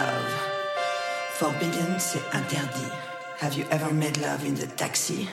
love. Forbidden, c'est interdit. Have you ever made love in the taxi?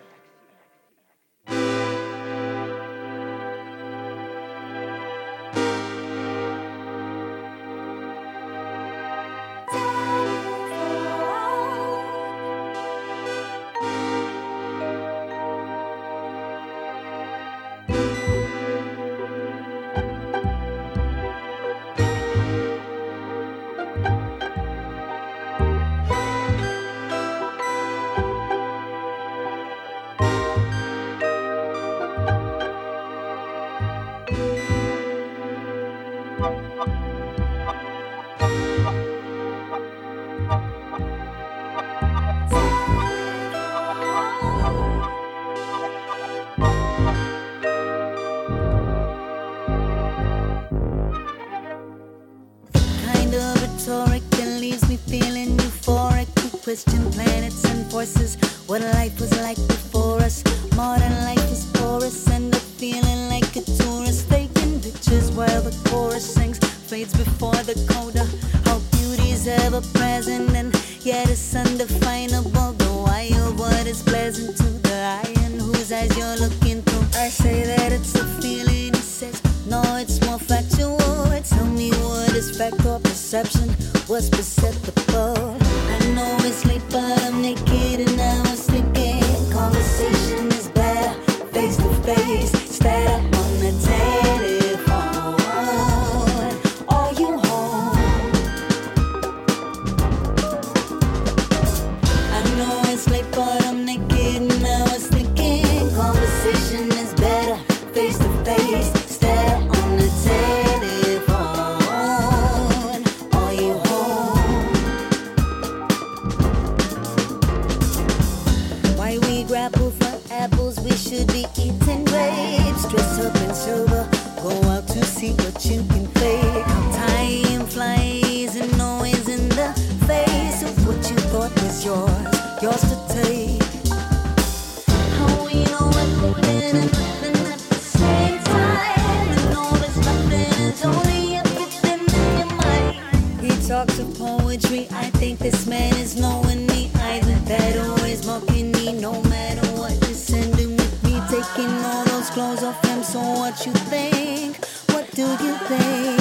Question planets and forces, what life was like before us. Modern life is porous, end up feeling like a tourist, taking pictures while the chorus sings, fades before the coda. How beauty's ever present and yet it's undefinable. The wild what is pleasant to the eye and whose eyes you're looking through. I say that it's a feeling, he says no, it's more factual. Tell me what is fact or perception, what's perceptible. I know it's late, but I'm naked and I was thinking conversation is better, face to face, instead up on the telephone. Are you home? I know it's late, but I'm naked and I was thinking conversation is better, face to face, instead up on the telephone. Are you home? Why we grapple for apples, we should be eating grapes. Dress up and sober, go out to see what you can fake. How time flies and always in the face of what you thought was yours to take. How we know we're living and living at the same time, and all this nothing is only everything in your mind. He talks of poetry, I think this man is knowing me either. That always mocking me, no matter what, descending with me, taking all those clothes off him. So what you think? What do you think?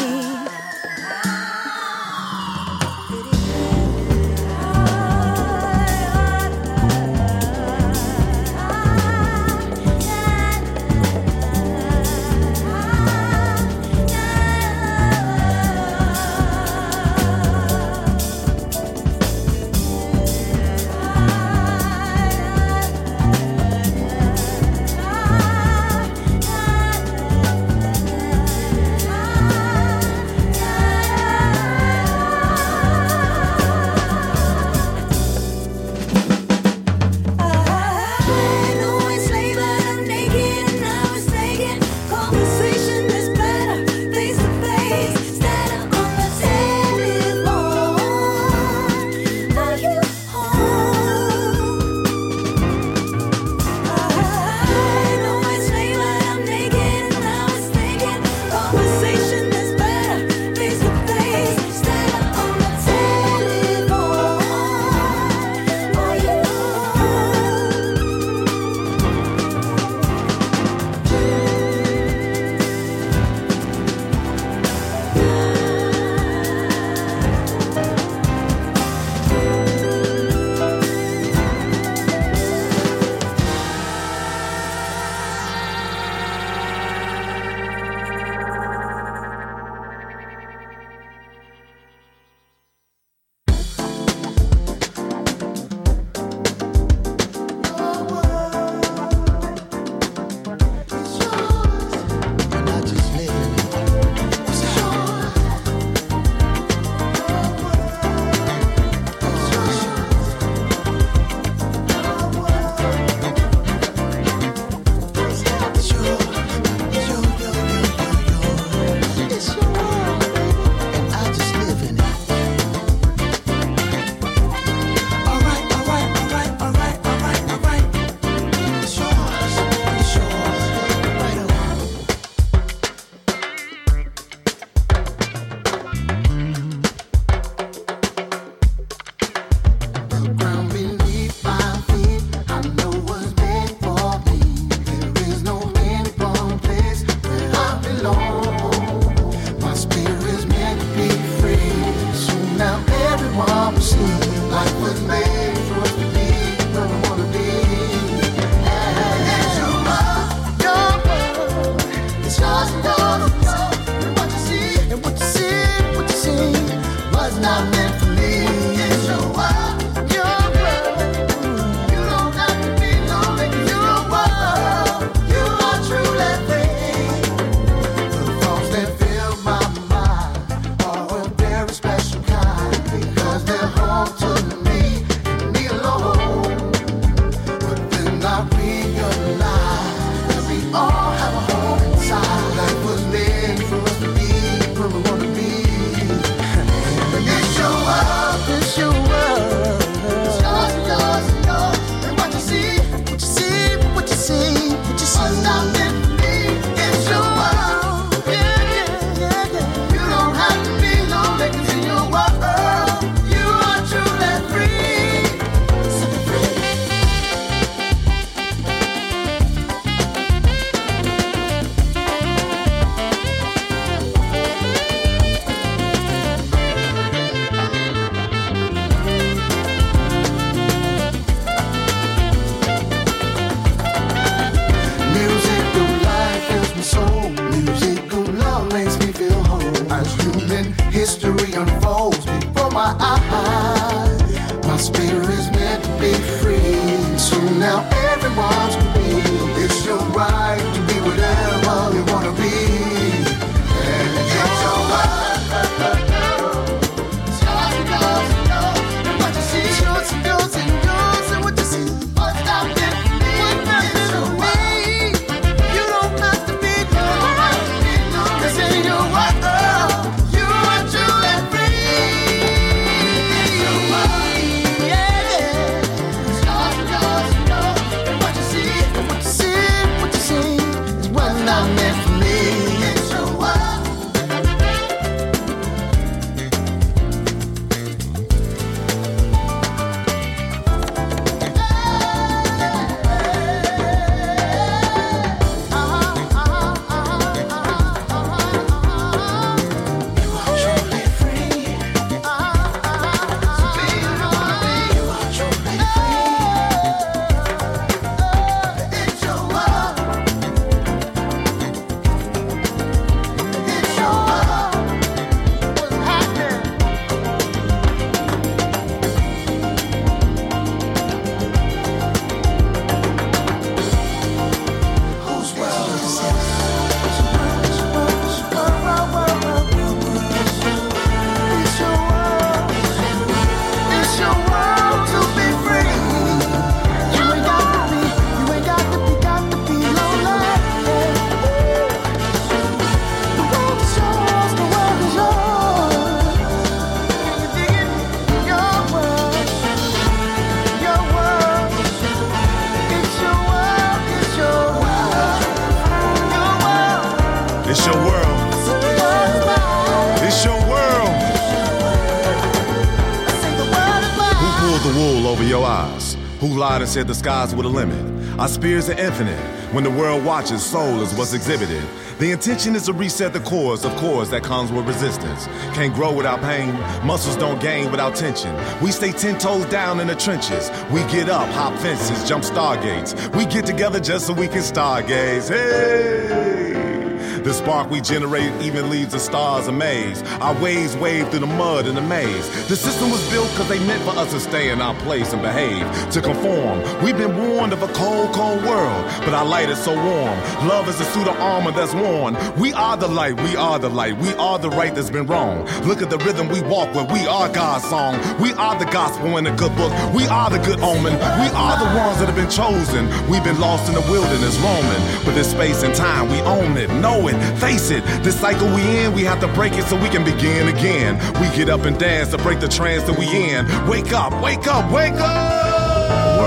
Who lied and said the skies were the limit? Our spears are infinite. When the world watches, soul is what's exhibited. The intention is to reset the cores of cores that comes with resistance. Can't grow without pain. Muscles don't gain without tension. We stay 10 toes down in the trenches. We get up, hop fences, jump stargates. We get together just so we can stargaze. Hey! The spark we generate even leaves the stars amazed. Our waves wave through the mud and the maze. The system was built because they meant for us to stay in our place and behave, to conform. We've been warned of a cold, cold world, but our light is so warm. Love is a suit of armor that's worn. We are the light, we are the light, we are the right that's been wrong. Look at the rhythm we walk with, we are God's song. We are the gospel in the good book, we are the good omen. We are the ones that have been chosen. We've been lost in the wilderness roaming, but this space and time, we own it, know it, face it. This cycle we in, we have to break it so we can begin again. We get up and dance to break the trance that we in. Wake up, wake up, wake up! The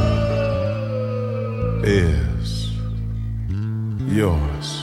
world is yours.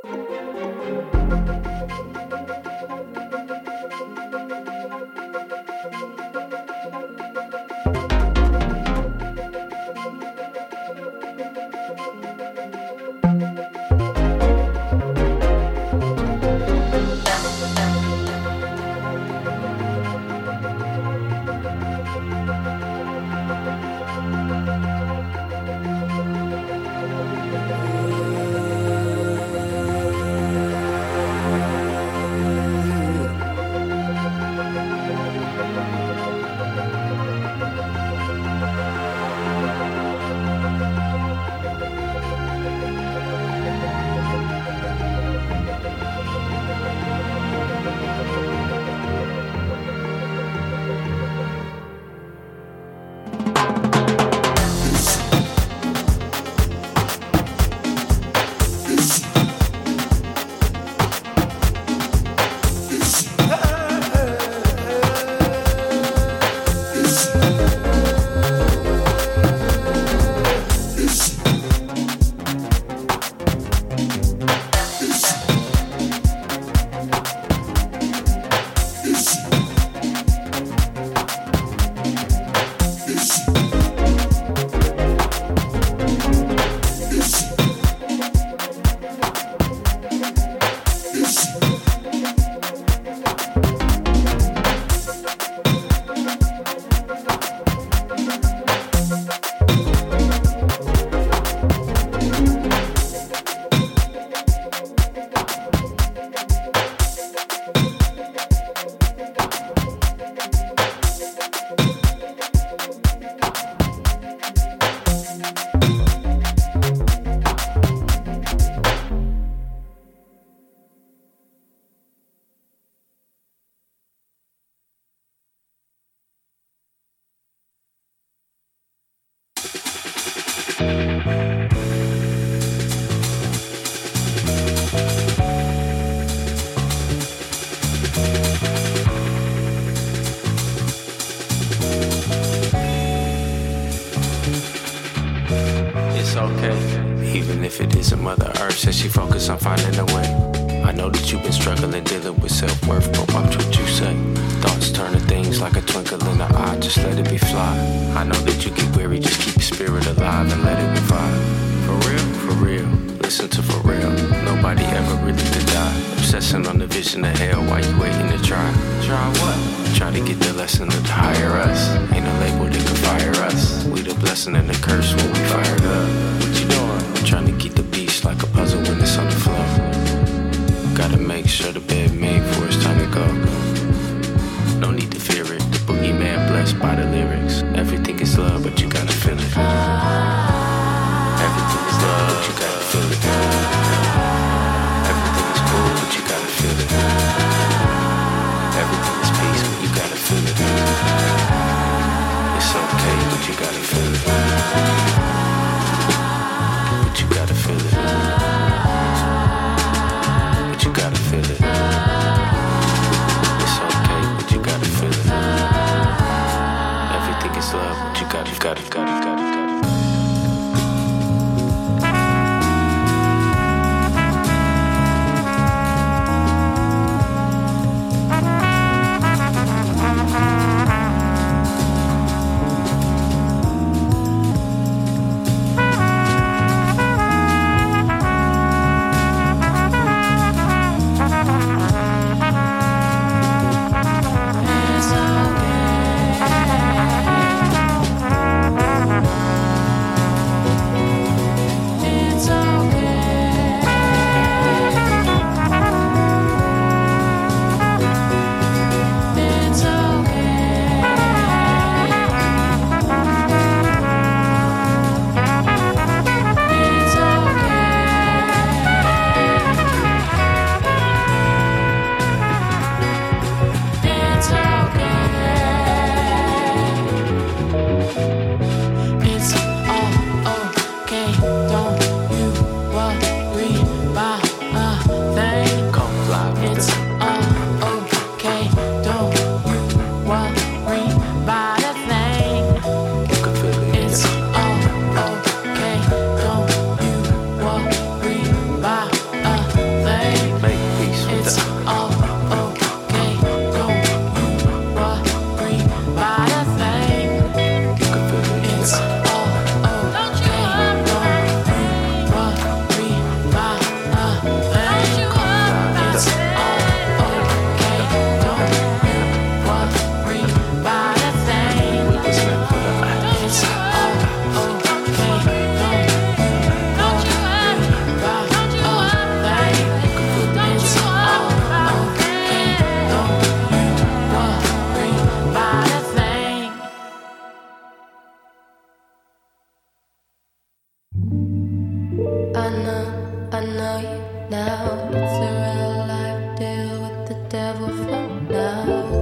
Even if it isn't Mother Earth, says she focused on finding a way. I know that you've been struggling, dealing with self-worth, but watch what you say. Thoughts turn to things like a twinkle in the eye, just let it be fly. I know that you get weary, just keep your spirit alive and let it revive. For real, listen to for real. Nobody ever really could die. Obsessing on the vision of hell while you waiting to try. Try what? Try to get the lesson of the higher us. Ain't a label that can fire us. We the blessing and the curse when we fired up. What you doing? Trying to keep the beast like a puzzle when it's on the floor. Gotta make sure the bed made for it's time to go. No need to fear it. The boogeyman blessed by the lyrics. Everything is love, but you gotta feel it. Everything is love, but you gotta feel it. Everything is cool, but you gotta feel it. Everything is peace, but you gotta feel it. It's okay, but you gotta feel it. I know you now. It's a real life deal with the devil for now.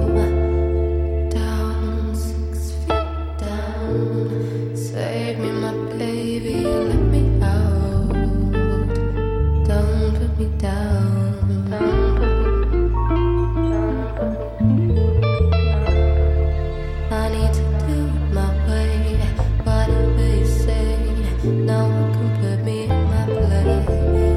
Down 6 feet down. Save me, my baby, let me out. Don't put me down. Don't put me down. I need to do it my way. Whatever you say, no one can put me in my place.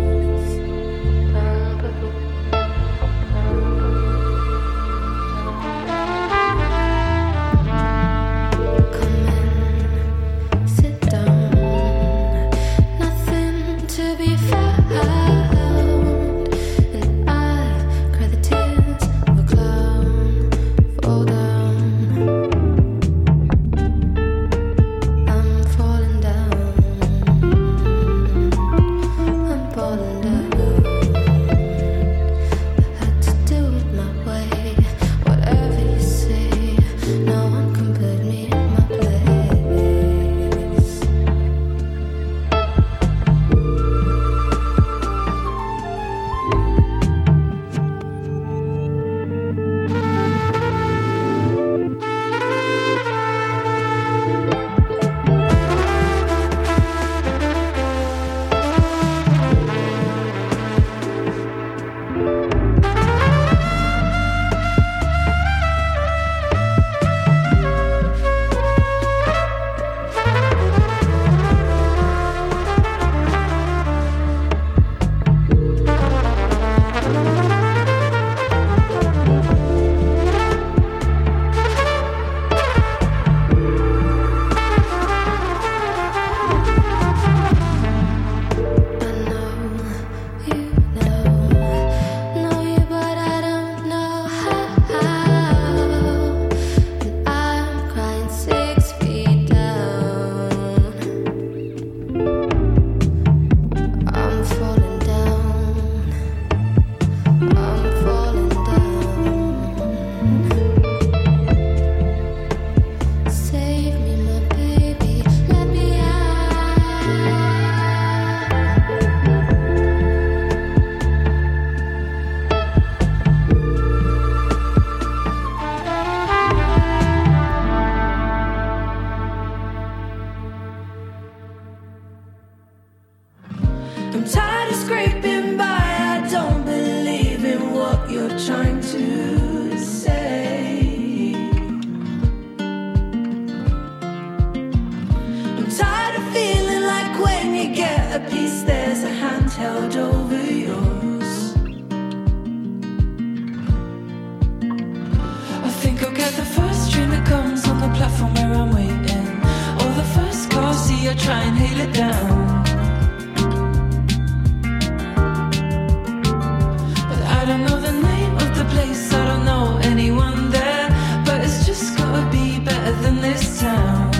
I'm tired of scraping by. I don't believe in what you're trying to say. I'm tired of feeling like when you get a piece, there's a hand held over yours. I think I'll get the first train that comes on the platform where I'm waiting, or the first car, see I try and hail it down. I don't know the name of the place, I don't know anyone there, but it's just gotta be better than this town.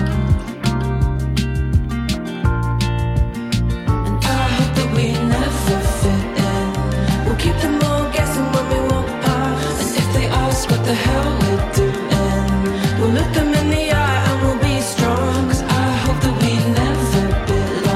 And I hope that we never fit in. We'll keep them all guessing when we won't pass. And if they ask what the hell we're doing, we'll look them in the eye and we'll be strong. 'Cause I hope that we never belong.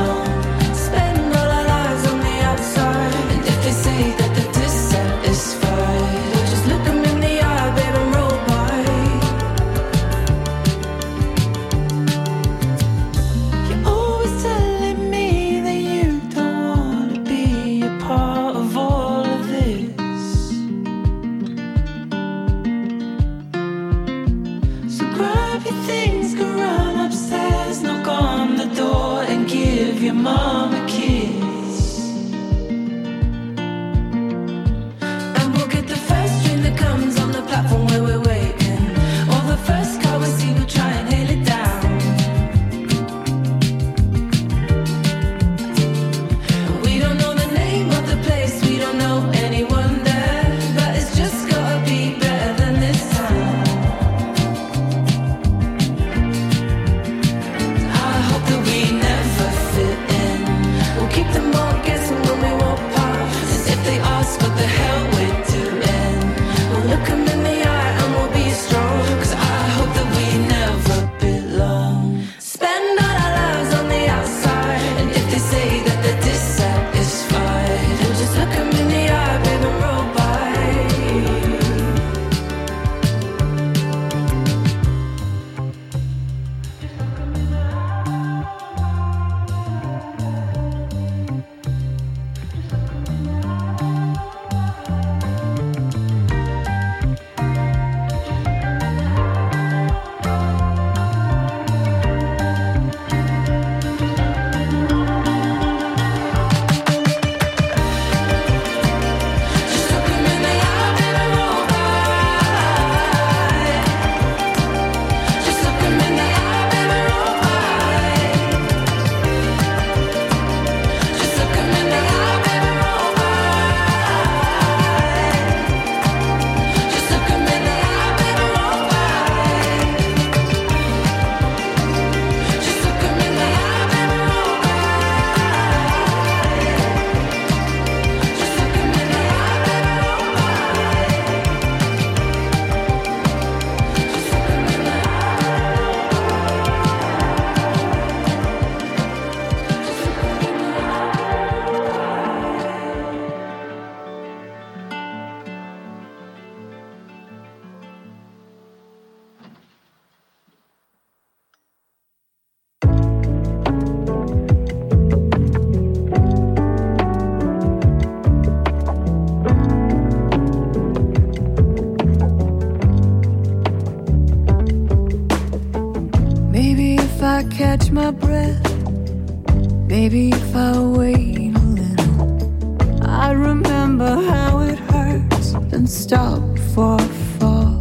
catch my breath. Maybe if I wait a little, I remember how it hurts and stop before I fall.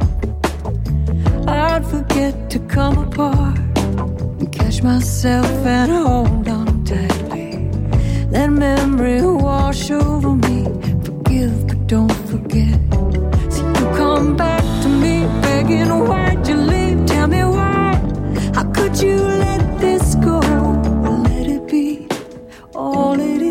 I'd forget to come apart and catch myself and hold on tightly. Let memory wash over me. Forgive but don't forget. So you come back to me begging, why'd you leave? Tell me why. How could you let this